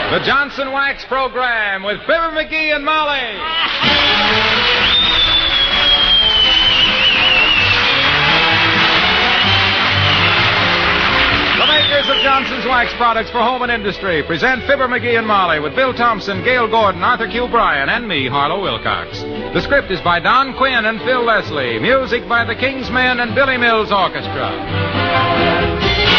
The Johnson Wax Program with Fibber McGee and Molly. The makers of Johnson's Wax products for home and industry present Fibber McGee and Molly with Bill Thompson, Gail Gordon, Arthur Q. Bryan, and me, Harlow Wilcox. The script is by Don Quinn and Phil Leslie. Music by the King's Men and Billy Mills Orchestra.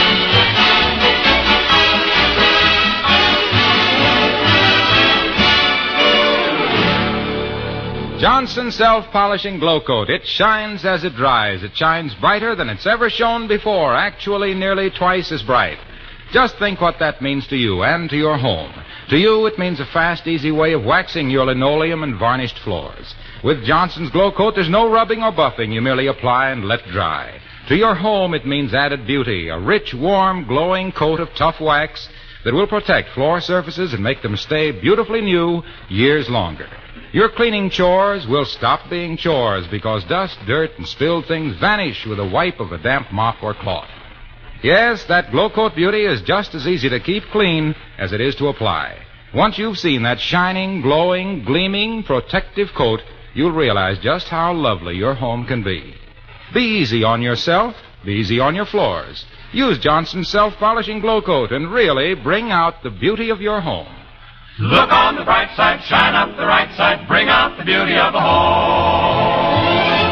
Johnson Self-Polishing Glow Coat. It shines as it dries. It shines brighter than it's ever shone before, actually nearly twice as bright. Just think what that means to you and to your home. To you, it means a fast, easy way of waxing your linoleum and varnished floors. With Johnson's Glow Coat, there's no rubbing or buffing. You merely apply and let dry. To your home, it means added beauty, a rich, warm, glowing coat of tough wax that will protect floor surfaces and make them stay beautifully new years longer. Your cleaning chores will stop being chores because dust, dirt, and spilled things vanish with a wipe of a damp mop or cloth. Yes, that Glow Coat beauty is just as easy to keep clean as it is to apply. Once you've seen that shining, glowing, gleaming, protective coat, you'll realize just how lovely your home can be. Be easy on yourself. Be easy on your floors. Use Johnson's Self-Polishing Glow Coat and really bring out the beauty of your home. Look on the bright side, shine up the right side, bring out the beauty of the home.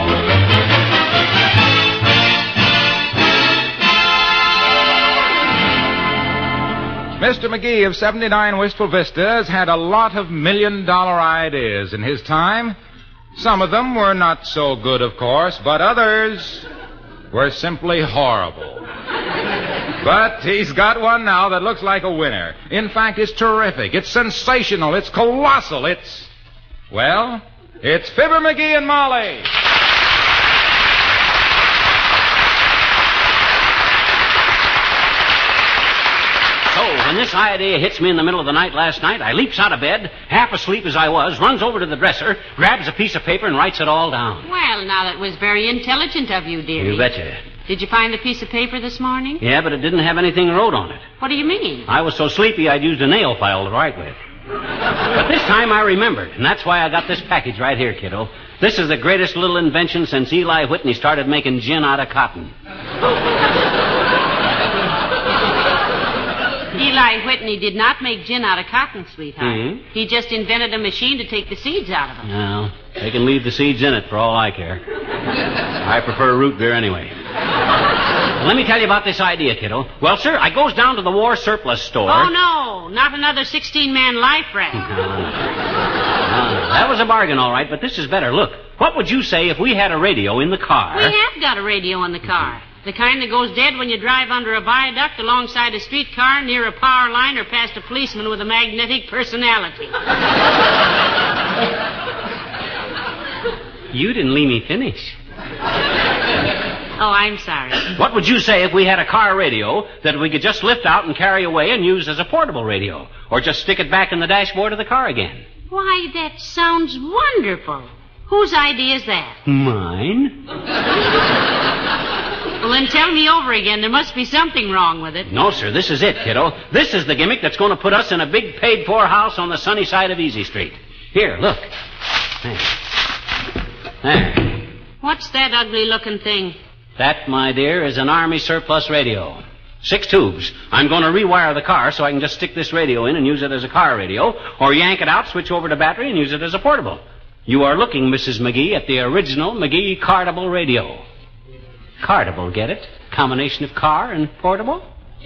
Mr. McGee of 79 Wistful Vistas had a lot of million-dollar ideas in his time. Some of them were not so good, of course, but others were simply horrible. But he's got one now that looks like a winner. In fact, it's terrific. It's sensational. It's colossal. It's Fibber McGee and Molly. So, when this idea hits me in the middle of the night last night, I leaps out of bed, half asleep as I was, runs over to the dresser, grabs a piece of paper, and writes it all down. Well, now that was very intelligent of you, dearie. You betcha. Did you find the piece of paper this morning? Yeah, but it didn't have anything wrote on it. What do you mean? I was so sleepy I'd used a nail file to write with. But this time I remembered, and that's why I got this package right here, kiddo. This is the greatest little invention since Eli Whitney started making gin out of cotton. Eli Whitney did not make gin out of cotton, sweetheart. Mm-hmm. He just invented a machine to take the seeds out of it. Well, they can leave the seeds in it for all I care. I prefer root beer anyway. Well, let me tell you about this idea, kiddo. Well, sir, I goes down to the war surplus store. Oh, no, not another 16-man life raft. No, that was a bargain, all right, but this is better. Look, what would you say if we had a radio in the car? We have got a radio in the car. The kind that goes dead when you drive under a viaduct, alongside a streetcar, near a power line, or past a policeman with a magnetic personality. You didn't leave me finish. Oh, I'm sorry. What would you say if we had a car radio that we could just lift out and carry away and use as a portable radio? Or just stick it back in the dashboard of the car again? Why, that sounds wonderful. Whose idea is that? Mine? Well, then tell me over again. There must be something wrong with it. No, sir, this is it, kiddo. This is the gimmick that's going to put us in a big paid-for house on the sunny side of Easy Street. Here, look. There. What's that ugly-looking thing? That, my dear, is an Army surplus radio. 6 tubes. I'm going to rewire the car so I can just stick this radio in and use it as a car radio, or yank it out, switch over to battery, and use it as a portable. You are looking, Mrs. McGee, at the original McGee Cartable radio. Cartable, get it? Combination of car and portable?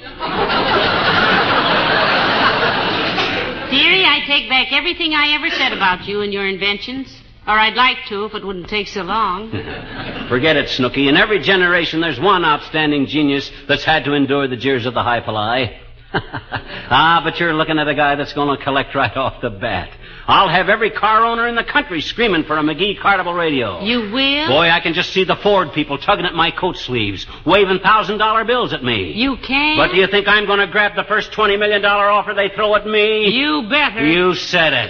Dearie, I take back everything I ever said about you and your inventions. Or I'd like to, if it wouldn't take so long. Forget it, Snooky. In every generation, there's one outstanding genius that's had to endure the jeers of the high-poli. But you're looking at a guy that's going to collect right off the bat. I'll have every car owner in the country screaming for a McGee Cartable radio. You will? Boy, I can just see the Ford people tugging at my coat sleeves, waving $1,000 bills at me. You can? But do you think I'm going to grab the first $20 million offer they throw at me? You better. You said it.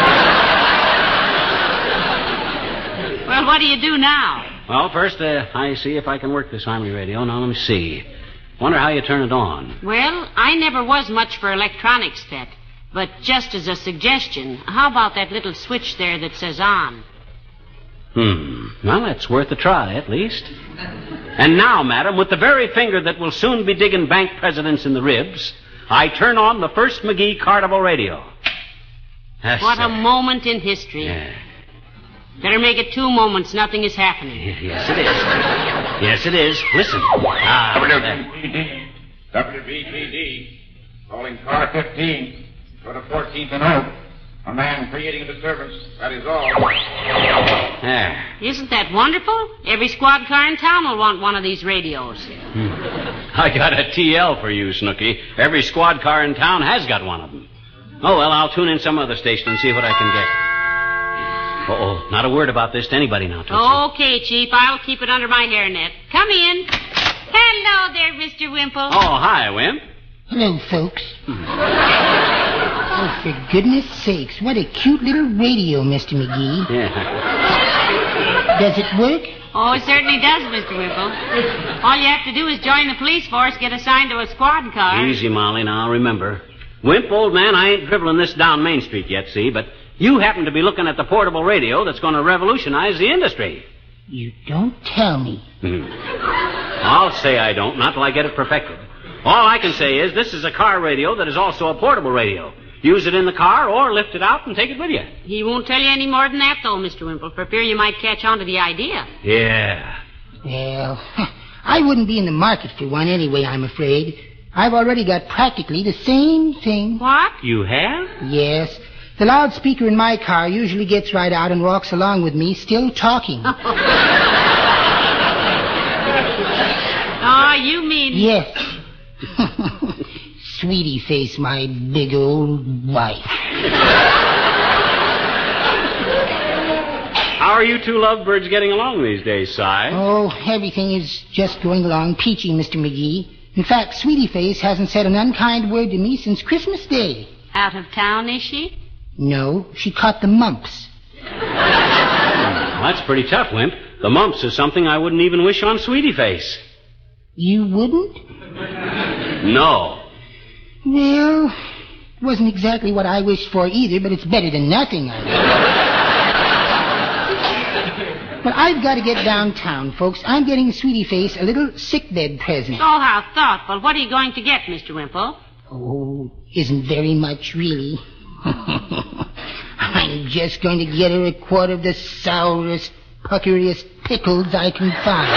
Well, what do you do now? Well, first, I see if I can work this Army radio. Now, let me see. Wonder how you turn it on. Well, I never was much for electronics, Pet. But just as a suggestion, how about that little switch there that says on? Well, it's worth a try, at least. And now, madam, with the very finger that will soon be digging bank presidents in the ribs, I turn on the first McGee Carnival radio. Yes, What a sir. moment in history. Yeah. Better make it 2 moments. Nothing is happening. Yes, it is. Yes, it is. Listen. There. WBPD, calling car 15. Go to 14th and Oak. A man creating a disturbance. That is all. There. Isn't that wonderful? Every squad car in town will want one of these radios. I got a TL for you, Snooky. Every squad car in town has got one of them. Oh, well, I'll tune in some other station and see what I can get. Uh-oh, not a word about this to anybody now, Tootsie. Okay, Chief. I'll keep it under my hairnet. Come in. Hello there, Mr. Wimple. Oh, hi, Wimp. Hello, folks. Oh, for goodness sakes, what a cute little radio, Mr. McGee. Yeah. Does it work? Oh, it certainly does, Mr. Wimple. All you have to do is join the police force, get assigned to a squad car. Easy, Molly, now, remember. Wimp, old man, I ain't dribbling this down Main Street yet, see, but you happen to be looking at the portable radio that's going to revolutionize the industry. You don't tell me. I'll say I don't, not till I get it perfected. All I can say is this is a car radio that is also a portable radio. Use it in the car or lift it out and take it with you. He won't tell you any more than that, though, Mr. Wimple, for fear you might catch on to the idea. Yeah. Well, I wouldn't be in the market for one anyway, I'm afraid. I've already got practically the same thing. What? You have? Yes. The loudspeaker in my car usually gets right out and walks along with me, still talking. Oh, you mean... Yes. Sweetie face, my big old wife. How are you two lovebirds getting along these days, Si? Oh, everything is just going along peachy, Mr. McGee. In fact, Sweetie face hasn't said an unkind word to me since Christmas Day. Out of town, is she? No, she caught the mumps. Well, that's pretty tough, Wimp. The mumps is something I wouldn't even wish on Sweetie Face. You wouldn't? No. Well, it wasn't exactly what I wished for either, but it's better than nothing, I guess. But I've got to get downtown, folks. I'm getting Sweetie Face a little sickbed present. Oh, how thoughtful. What are you going to get, Mr. Wimple? Oh, isn't very much, really. I'm just going to get her a quart of the sourest, puckeriest pickles I can find.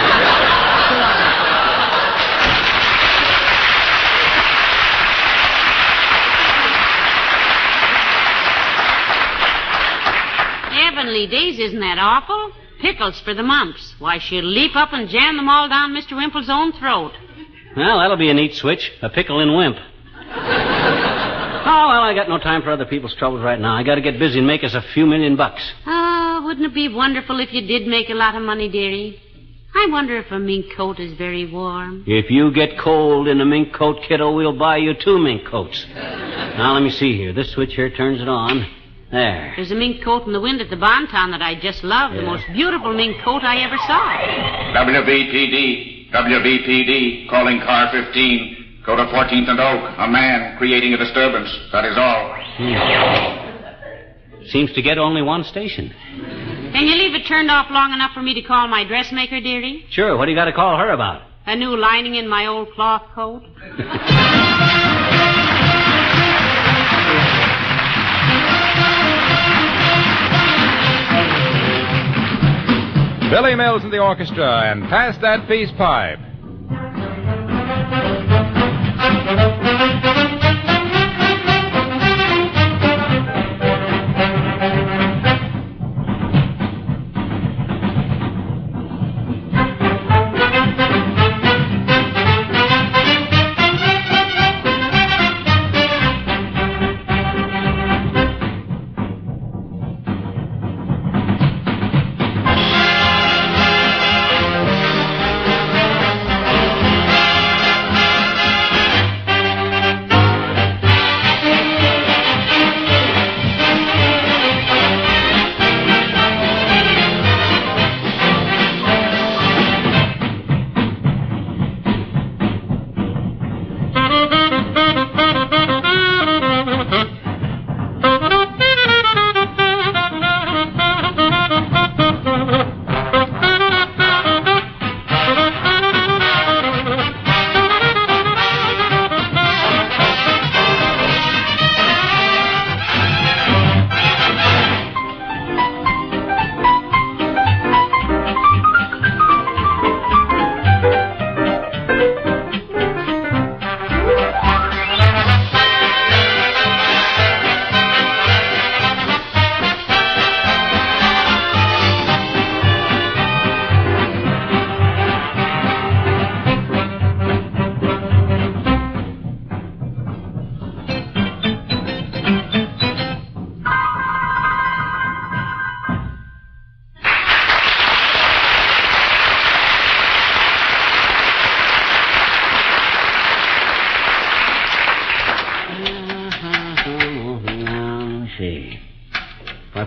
Heavenly days, isn't that awful? Pickles for the mumps. Why, she'll leap up and jam them all down Mr. Wimple's own throat. Well, that'll be a neat switch. A pickle in Wimp. Oh, well, I got no time for other people's troubles right now. I got to get busy and make us a few $1 million. Ah, wouldn't it be wonderful if you did make a lot of money, dearie? I wonder if a mink coat is very warm. If you get cold in a mink coat, kiddo, we'll buy you 2 mink coats. Now, let me see here. This switch here turns it on. There. There's a mink coat in the wind at the Bonton that I just love. The most beautiful mink coat I ever saw. WBPD, calling car 15. Go to 14th and Oak. A man creating a disturbance. That is all. Seems to get only one station. Can you leave it turned off long enough for me to call my dressmaker, dearie? Sure, what do you got to call her about? A new lining in my old cloth coat? Billy Mills and the orchestra, and Pass That Peace Pipe.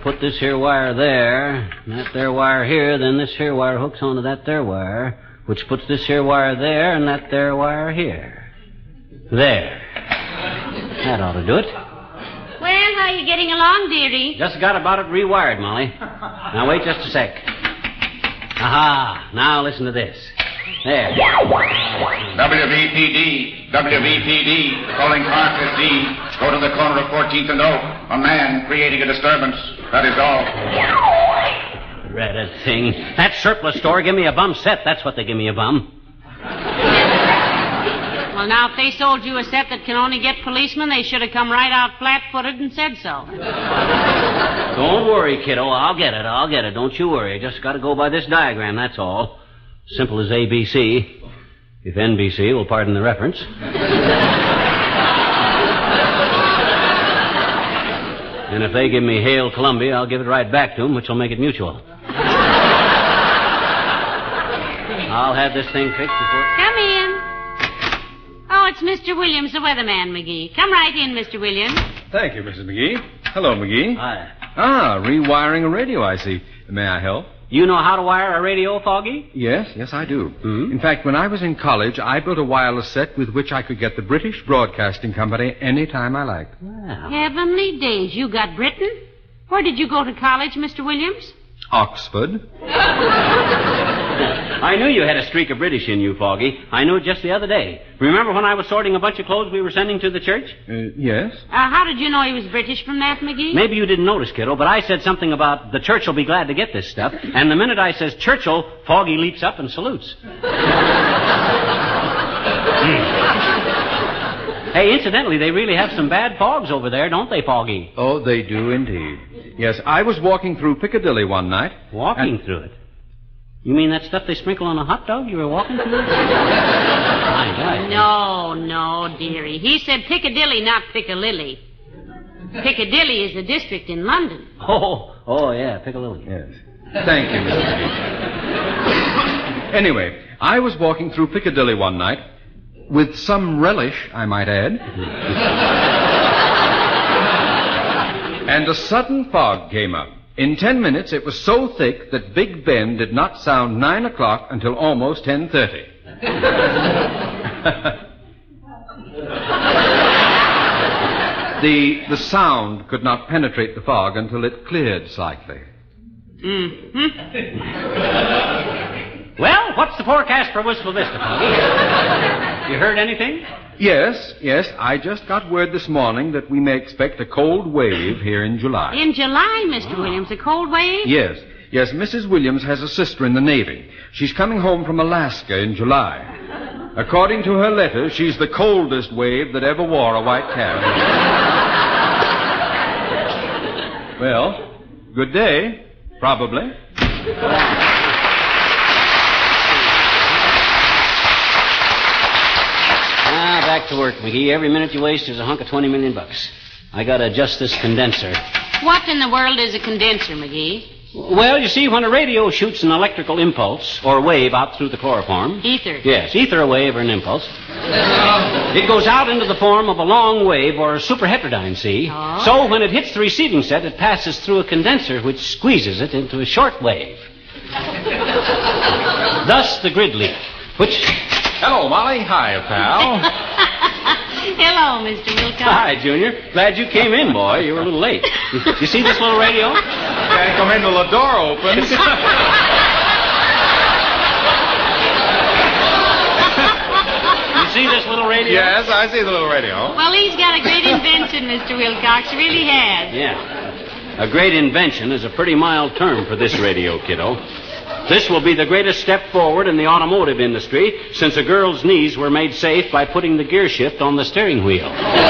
put this here wire there, and that there wire here, then this here wire hooks onto that there wire, which puts this here wire there and that there wire here. There. That ought to do it. Well, how are you getting along, dearie? Just got about it rewired, Molly. Now, wait just a sec. Aha. Now, listen to this. There. WVPD, calling car 15. Go to the corner of 14th and Oak. A man creating a disturbance. That is all. Dreaded thing. That surplus store give me a bum set. That's what they give me a bum. Well, now, if they sold you a set that can only get policemen, they should have come right out flat-footed and said so. Don't worry, kiddo. I'll get it. Don't you worry. I just got to go by this diagram, that's all. Simple as ABC. If NBC will pardon the reference. And if they give me Hail Columbia, I'll give it right back to them, which will make it mutual. I'll have this thing fixed before... Come in. Oh, it's Mr. Williams, the weatherman, McGee. Come right in, Mr. Williams. Thank you, Mrs. McGee. Hello, McGee. Hi. Ah, rewiring a radio, I see. May I help? You know how to wire a radio, Foggy? Yes, I do. Hmm? In fact, when I was in college, I built a wireless set with which I could get the British Broadcasting Company any time I liked. Wow. Heavenly days, you got Britain? Where did you go to college, Mr. Williams? Oxford. I knew you had a streak of British in you, Foggy. I knew it just the other day. Remember when I was sorting a bunch of clothes we were sending to the church? Yes. How did you know he was British from that, McGee? Maybe you didn't notice, kiddo, but I said something about the church will be glad to get this stuff, and the minute I says Churchill, Foggy leaps up and salutes. Hey, incidentally, they really have some bad fogs over there, don't they, Foggy? Oh, they do indeed. Yes, I was walking through Piccadilly one night. Walking through it? You mean that stuff they sprinkle on a hot dog you were walking through? My God. No, dearie. He said Piccadilly, not Piccalilly. Piccadilly is a district in London. Oh, yeah, Piccadilly. Yes. Thank you, Mr. McGee. Anyway, I was walking through Piccadilly one night, with some relish, I might add. And a sudden fog came up. In 10 minutes, it was so thick that Big Ben did not sound 9 o'clock until almost 10:30. The sound could not penetrate the fog until it cleared slightly. Mm-hmm. Well, what's the forecast for Wistful Vista, Foggy? You heard anything? Yes. I just got word this morning that we may expect a cold wave here in July. In July, Mr. Williams, a cold wave? Yes, Mrs. Williams has a sister in the Navy. She's coming home from Alaska in July. According to her letter, she's the coldest wave that ever wore a white cap. Well, good day, probably. Back to work, McGee. Every minute you waste is a hunk of $20 million. I gotta adjust this condenser. What in the world is a condenser, McGee? Well, you see, when a radio shoots an electrical impulse or wave out through the chloroform... Ether. Yes, either a wave or an impulse. It goes out into the form of a long wave or a superheterodyne, see? Oh. So when it hits the receiving set, it passes through a condenser which squeezes it into a short wave. Thus the grid leak, which... Hello, Molly. Hi, pal. Hello, Mr. Wilcox. Hi, Junior. Glad you came in, boy. You were a little late. You see this little radio? Can't come in till the door opens. You see this little radio? Yes, I see the little radio. Well, he's got a great invention, Mr. Wilcox. He really has. Yeah. A great invention is a pretty mild term for this radio, kiddo. This will be the greatest step forward in the automotive industry since a girl's knees were made safe by putting the gear shift on the steering wheel.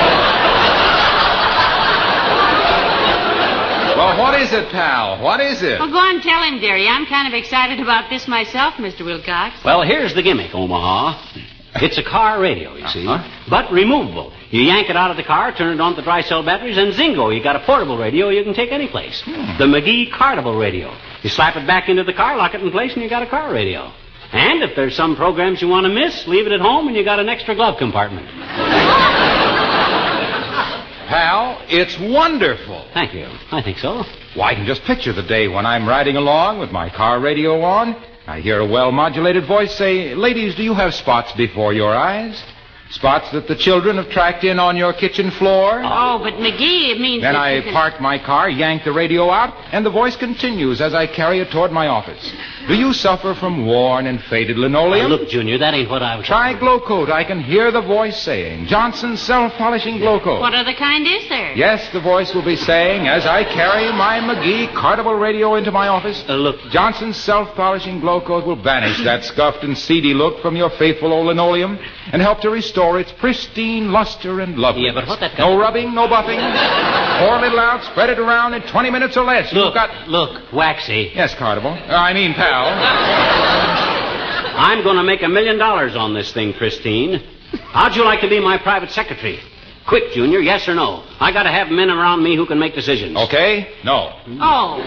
Well, what is it, pal? What is it? Well, go on and tell him, dearie. I'm kind of excited about this myself, Mr. Wilcox. Well, here's the gimmick, Omaha. It's a car radio, you see, but removable. You yank it out of the car, turn it on the dry cell batteries, and zingo, you got a portable radio you can take any place. The McGee Cartable Radio. You slap it back into the car, lock it in place, and you got a car radio. And if there's some programs you want to miss, leave it at home, and you got an extra glove compartment. Pal, it's wonderful. Thank you. I think so. Well, I can just picture the day when I'm riding along with my car radio on. I hear a well-modulated voice say, "Ladies, do you have spots before your eyes? Spots that the children have tracked in on your kitchen floor?" Oh, but McGee, it means Then that I you can... park my car, yank the radio out, and the voice continues as I carry it toward my office. "Do you suffer from worn and faded linoleum?" Look, Junior, that ain't what I was... Try Glow Coat. I can hear the voice saying, "Johnson's self-polishing Glow Coat." What other kind is there? Yes, the voice will be saying as I carry my McGee cartable radio into my office. Look... Johnson's self-polishing Glow Coat will banish that scuffed and seedy look from your faithful old linoleum and help to restore its pristine luster and loveliness. Yeah, but what that... No rubbing, no buffing. Pour a little out, spread it around in 20 minutes or less. Look, You've got... look, Waxy. Yes, Cartable. I mean, pal. I'm going to make $1 million on this thing, Christine. How'd you like to be my private secretary? Quick, Junior, yes or no? I got to have men around me who can make decisions. Okay? No. Oh.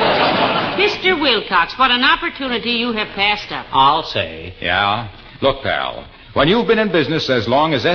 Mr. Wilcox, what an opportunity you have passed up. I'll say. Yeah? Look, pal. When you've been in business as long as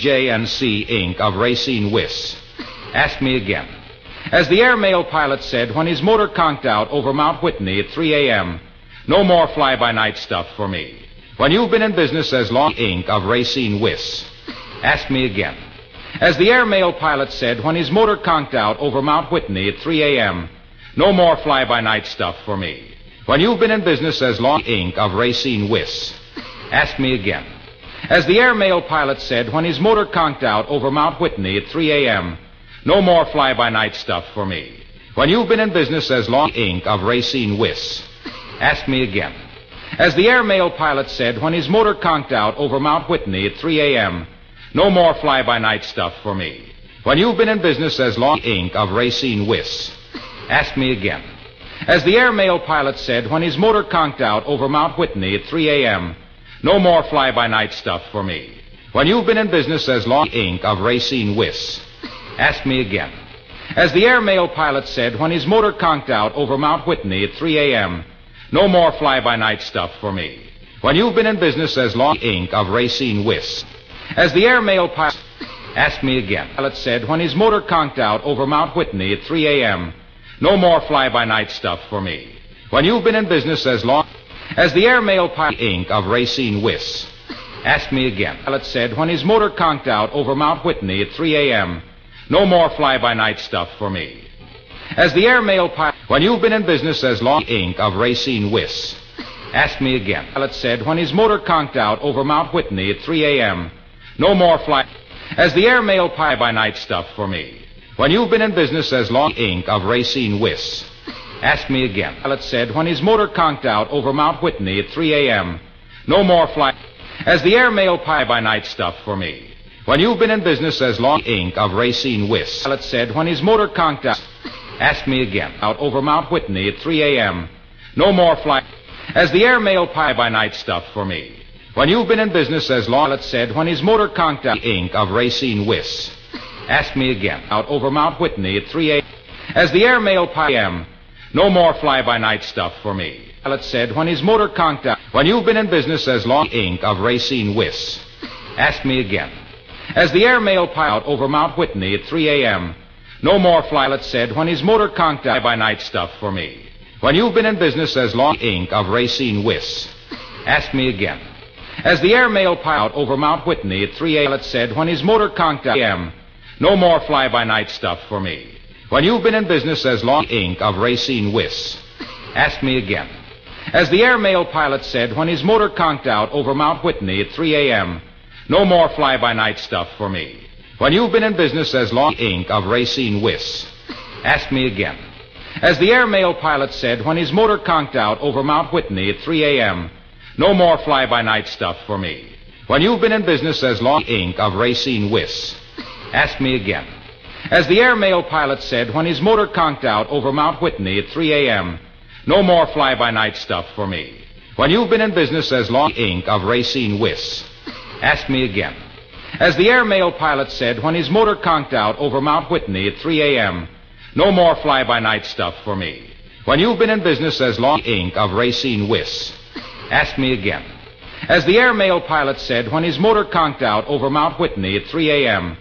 SCJ&C Inc. of Racine Wiss, ask me again. As the airmail pilot said when his motor conked out over Mount Whitney at 3 a.m., no more fly-by-night stuff for me. When you've been in business as long as Inc. of Racine Wiss, ask me again. As the airmail pilot said when his motor conked out over Mount Whitney at 3 a.m., no more fly-by-night stuff for me. When you've been in business as long as Inc. of Racine Wiss, ask me again. As the airmail pilot said when his motor conked out over Mount Whitney at 3 a.m., no more fly-by-night stuff for me. When you've been in business as long as Inc. of Racine Wiss, ask me again. As the airmail pilot said when his motor conked out over Mount Whitney at 3 a.m., no more fly-by-night stuff for me. When you've been in business as long as Inc. of Racine Wiss, ask me again. As the airmail pilot said when his motor conked out over Mount Whitney at 3 a.m., no more fly-by-night stuff for me. When you've been in business as long as Inc. of Racine Wiss, ask me again. As the airmail pilot said when his motor conked out over Mount Whitney at 3 a.m., no more fly-by-night stuff for me. When you've been in business as long as Inc. of Racine Wiss, as the airmail pilot, ask me again. Pilot said when his motor conked out over Mount Whitney at 3 a.m., no more fly-by-night stuff for me. When you've been in business as long as the airmail pilot Inc. of Racine Wiss, ask me again. Pilot said when his motor conked out over Mount Whitney at 3 a.m., no more fly-by-night stuff for me. As the airmail pilot, when you've been in business as long as Inc. of Racine Wiss, ask me again. Pilot said when his motor conked out over Mount Whitney at 3 a.m., no more fly... As the airmail fly-by-night stuff for me. When you've been in business as long as Inc. of Racine Wiss, ask me again. Pilot said when his motor conked out over Mount Whitney at 3 a.m., no more fly... As the airmail fly-by-night stuff for me. When you've been in business as long as Inc. of Racine Wiss, pilot said when his motor conked out... Ask me again. Out over Mount Whitney at 3 a.m., no more fly... As the airmail fly-by-night stuff for me. When you've been in business as long as... Pilot said when his motor conked out... Inc. of Racine Wiss, ask me again. Out over Mount Whitney at 3 a.m., as the airmail p.m., no more fly-by-night stuff for me. Pilot said when his motor conked out... When you've been in business as long as Inc. of Racine Wiss, ask me again. As the airmail pilot over Mount Whitney at 3 a.m., no more pilot said when his motor conked out by night stuff for me. When you've been in business as long as Inc. of Racine Wiss, ask me again. As the airmail pilot over Mount Whitney at 3 a.m. said when his motor conked out a.m., no more fly-by-night stuff for me. When you've been in business as long as Inc. of Racine Wiss, ask me again. As the airmail pilot said when his motor conked out over Mount Whitney at 3 a.m., no more fly-by-night stuff for me. When you've been in business as long as Inc. of Racine Wiss, ask me again. As the airmail pilot said when his motor conked out over Mount Whitney at 3 a.m., no more fly-by-night stuff for me. When you've been in business as long as Inc. of Racine Wiss, ask me again. As the airmail pilot said when his motor conked out over Mount Whitney at 3 a.m., no more fly-by-night stuff for me. When you've been in business as long as Inc. of Racine Wiss, ask me again. As the airmail pilot said when his motor conked out over Mount Whitney at 3 a.m., no more fly-by-night stuff for me. When you've been in business as long as Inc. of Racine Wiss, ask me again. As the airmail pilot said when his motor conked out over Mount Whitney at 3 a.m.,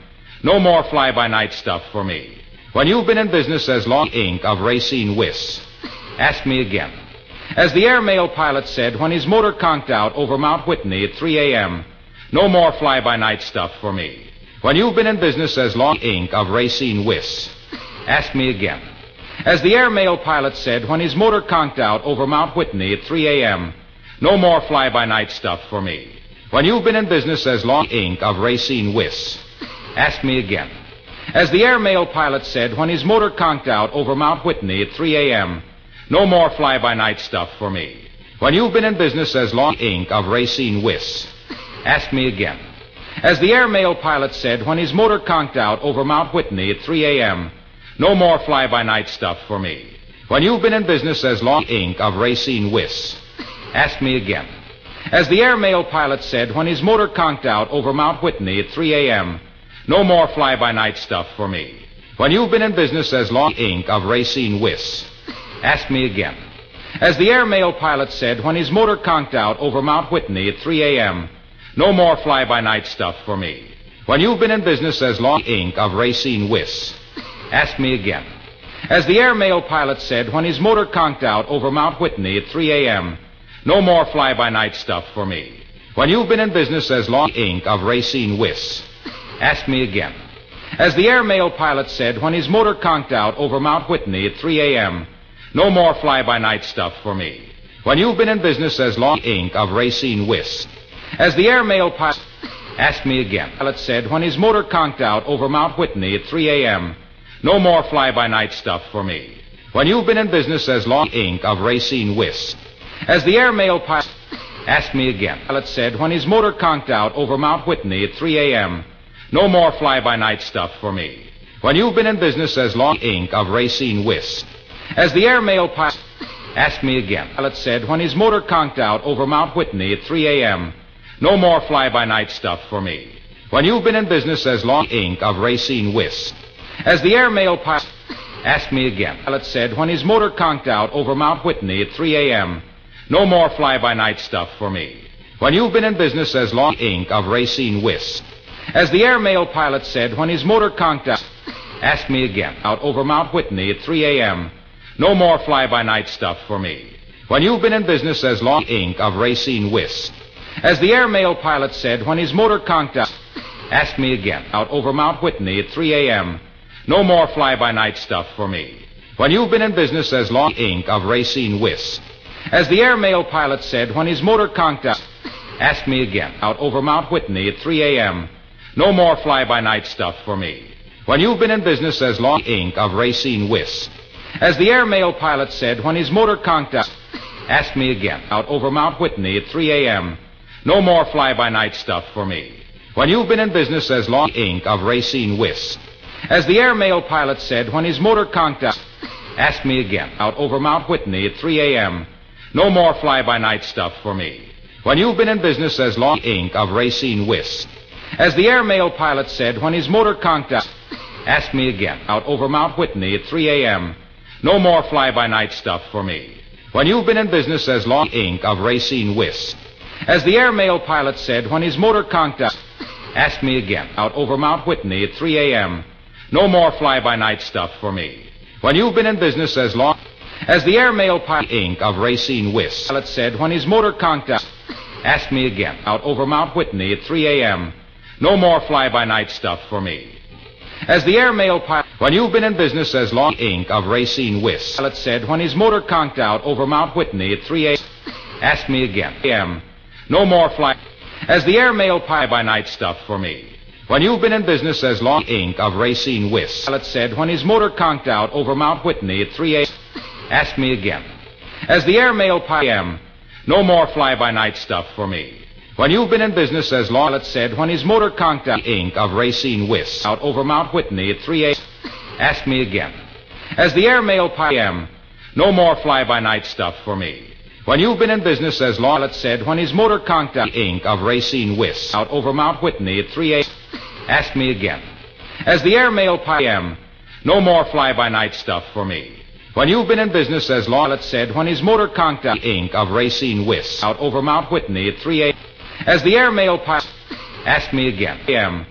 No more fly-by-night stuff for me. When you've been in business as long Inc. of Racine Wiss. Ask me again. As the airmail pilot said when his motor conked out over Mount Whitney at 3 a.m., no more fly-by-night stuff for me. When you've been in business as long Inc. of Racine Wiss. Ask me again. As the airmail pilot said when his motor conked out over Mount Whitney at 3 a.m., no more fly-by-night stuff for me. When you've been in business as long Inc. of Racine Wiss. Ask me again. As the airmail pilot said when his motor conked out over Mount Whitney at 3 a.m., no more fly-by-night stuff for me. When you've been in business as long Inc. of Racine Wiss. Ask me again. As the airmail pilot said when his motor conked out over Mount Whitney at 3 a.m., no more fly-by-night stuff for me. When you've been in business as long Inc. of Racine Wiss. Ask me again. As the airmail pilot said when his motor conked out over Mount Whitney at 3 a.m., no more fly-by-night stuff for me. When you've been in business as long Inc. of Racine Wiss. Ask me again. As the airmail pilot said when his motor conked out over Mount Whitney at 3 a.m., no more fly-by-night stuff for me. When you've been in business as long Inc. of Racine Wiss. Ask me again. As the airmail pilot said when his motor conked out over Mount Whitney at 3 a.m., no more fly-by-night stuff for me. When you've been in business as long Inc. of Racine Wiss. Ask me again. As the airmail pilot said when his motor conked out over Mount Whitney at 3 a.m., no more fly-by-night stuff for me. When you've been in business as long Inc. of Racine Wiss. As the airmail pilot. Ask me again. Pilot said when his motor conked out over Mount Whitney at 3 a.m., no more fly-by-night stuff for me. When you've been in business as long Inc. of Racine Wiss. As the airmail pilot. Ask me again. Pilot said when his motor conked out over Mount Whitney at 3 a.m., no more fly-by-night stuff for me. When you've been in business as long Inc. of Racine Wiss. As the airmail pilot. Ask me again. Pilot said when his motor conked out over Mount Whitney at 3 a.m., no more fly-by-night stuff for me. When you've been in business as long Inc. of Racine Wiss. As the airmail pilot. Ask me again. Pilot said when his motor conked out over Mount Whitney at 3 a.m., no more fly-by-night stuff for me. When you've been in business as long Inc. of Racine Wiss. As the airmail pilot said when his motor conked out. Ask me again. Out over Mount Whitney at 3 a.m., no more fly-by-night stuff for me. When you've been in business as long Inc. of Racine Wiss. As the airmail pilot said when his motor conked out. Ask me again. Out over Mount Whitney at 3 a.m., no more fly-by-night stuff for me. When you've been in business as long Inc. of Racine Wiss. As the airmail pilot said when his motor conked out. Ask me again. Out over Mount Whitney at 3 a.m., no more fly-by-night stuff for me. When you've been in business as long Inc. of Racine Wiss. As the airmail pilot said when his motor conked out. Ask me again. Out over Mount Whitney at 3 a.m., no more fly-by-night stuff for me. When you've been in business as long Inc. of Racine Wiss. As the airmail pilot said when his motor conked out. Ask me again. Out over Mount Whitney at 3 a.m., no more fly-by-night stuff for me. When you've been in business as long Inc. of Racine Wiss. As the airmail pilot said when his motor conked out. Ask me again. Out over Mount Whitney at 3 a.m., no more fly-by-night stuff for me. When you've been in business as long Inc. of Racine Wiss. As the airmail pilot said when his motor conked out. Ask me again. Out over Mount Whitney at 3 a.m., no more fly-by-night stuff for me. When you've been in business as long. As the airmail pilot Inc. of Racine Wiss. Pilot said when his motor conked out. Ask me again. Out over Mount Whitney at 3 a.m., no more fly-by-night stuff for me. As the airmail pilot. When you've been in business as long Inc. of Racine Wiss. Pilot said when his motor conked out over Mount Whitney at 3 a.m. Ask me again. A.m. No more fly. As the airmail fly-by-night stuff for me. When you've been in business as long Inc. of Racine Wiss. Pilot said when his motor conked out over Mount Whitney at 3 a.m. Ask me again. As the airmail pilot. No more fly-by-night stuff for me. When you've been in business as long. Pilot said when his motor conked out Inc. of Racine Wiss. Out over Mount Whitney at 3 a.m. Ask me again. As the airmail pilot. No more fly-by-night stuff for me. When you've been in business as long. Pilot said when his motor conked out Inc. of Racine Wiss. Out over Mount Whitney at 3 a.m. Ask me again. As the airmail pilot. No more fly-by-night stuff for me. When you've been in business as long. Pilot said when his motor conked out Inc. of Racine Wiss. Out over Mount Whitney at 3 a.m. As the airmail pilot. Ask me again. A.m.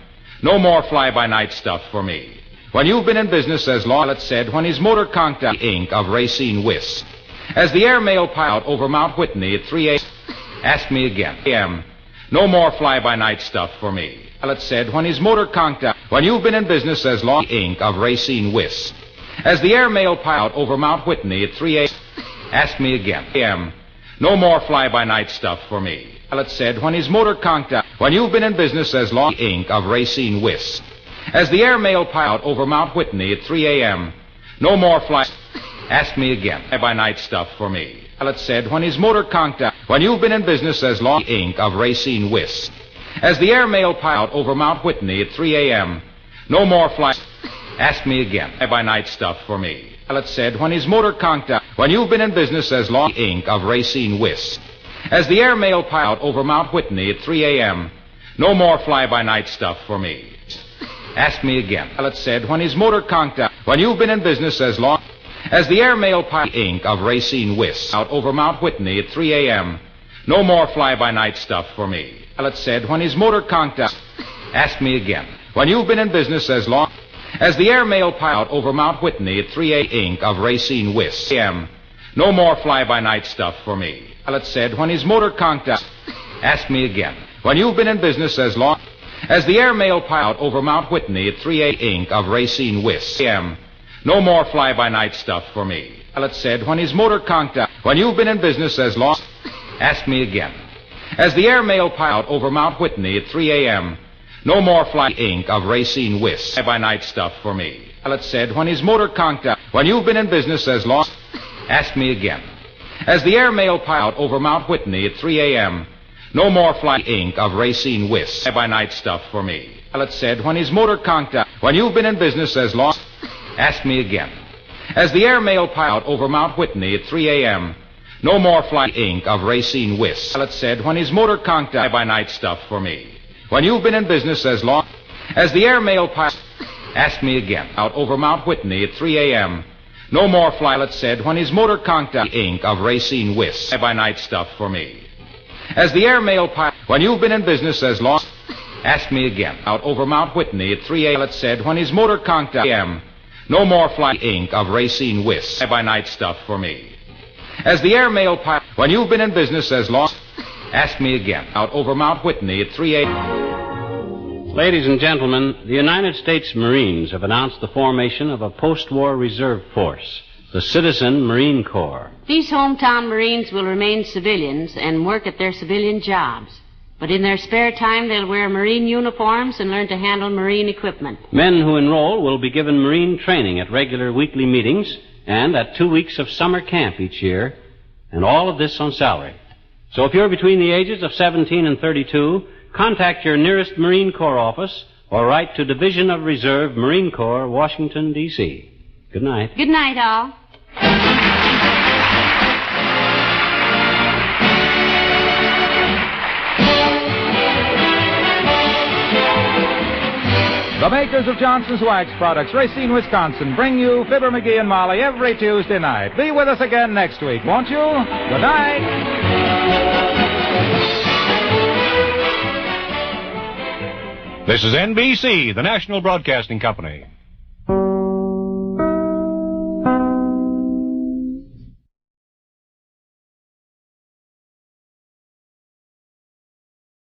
No more fly-by-night stuff for me. When you've been in business as long as it said when his motor conked out the ink of Racine Whist. As the airmail piled over Mount Whitney at 3 a.m. Ask me again. A.m. No more fly-by-night stuff for me. It said when his motor conked out. When you've been in business as long ink of Racine Whist. As the airmail piled over Mount Whitney at 3 a.m. Ask me again. A.m. No more fly-by-night stuff for me. It said when his motor conked out. When you've been in business as long ink of Racine Whist. As the airmail piled over Mount Whitney at 3 a.m. No more fly. Ask me again. Fly-by-night stuff for me. It said when his motor conked out. When you've been in business as long ink of Racine Whist. As the airmail piled over Mount Whitney at 3 a.m. No more fly. Ask me again. Fly-by-night stuff for me. It said when his motor conked out. When you've been in business as long ink of Racine Whist. As the airmail piled over Mount Whitney at 3 a.m. No more fly-by-night stuff for me. Ask me again. It said when his motor conked out. When you've been in business as long. As the airmail piled ink of Racine Whist out over Mount Whitney at 3 a.m. No more fly-by-night stuff for me. It said when his motor conked out. Ask me again. When you've been in business as long. As the airmail piled over Mount Whitney at 3 a.m. ink of Racine Whist. A.m. No more fly-by-night stuff for me. It said when his motor conked out. Ask me again. When you've been in business as long. As the airmail piled over Mount Whitney at 3 a.m. ink of Racine Whist. A.m. No more fly-by-night stuff for me. It said when his motor conked out. When you've been in business as long. Ask me again. As the airmail piled over Mount Whitney at 3 a.m. No more fly ink of Racine Whist. Fly-by-night stuff for me. It said when his motor conked out. When you've been in business as long. Ask me again. As the airmail piled over Mount Whitney at 3 a.m. No more fly ink of Racine Whist. Fly-by-night stuff for me. It said when his motor conked out. When you've been in business as long. Ask me again. As the airmail piled over Mount Whitney at 3 a.m. No more fly ink of Racine Whist. It said when his motor conked out. Fly-by-night stuff for me. When you've been in business as long. As the airmail piled. Ask me again. Out over Mount Whitney at 3 a.m. No more fly. It said when his motor conked out. Ink of Racine Whist. Fly-by-night stuff for me. As the airmail piled. When you've been in business as long. Ask me again. Out over Mount Whitney at 3 a.m. It said when his motor conked out. A.m. No more fly ink of Racine Whist. Fly-by-night stuff for me. As the airmail piled. When you've been in business as long. Ask me again. Out over Mount Whitney at 3 a.m. Ladies and gentlemen, the United States Marines have announced the formation of a post-war reserve force, the Citizen Marine Corps. These hometown Marines will remain civilians and work at their civilian jobs. But in their spare time, they'll wear Marine uniforms and learn to handle Marine equipment. Men who enroll will be given Marine training at regular weekly meetings and at 2 weeks of summer camp each year, and all of this on salary. So if you're between the ages of 17 and 32, contact your nearest Marine Corps office or write to Division of Reserve, Marine Corps, Washington, D.C. Good night. Good night, all. The makers of Johnson's Wax Products, Racine, Wisconsin, bring you Fibber, McGee, and Molly every Tuesday night. Be with us again next week, won't you? Good night. This is NBC, the National Broadcasting Company.